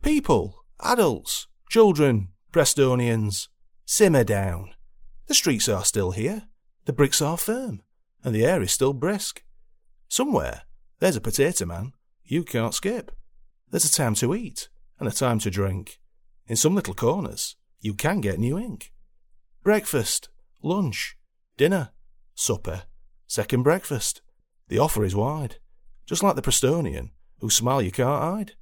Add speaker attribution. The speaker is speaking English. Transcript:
Speaker 1: People, adults, children, Prestonians, simmer down. The streets are still here, the bricks are firm, and the air is still brisk. Somewhere, there's a potato man you can't skip. There's a time to eat, and a time to drink. In some little corners, you can get new ink. Breakfast, lunch, dinner, supper, second breakfast. The offer is wide, just like the Prestonian, whose smile you can't hide.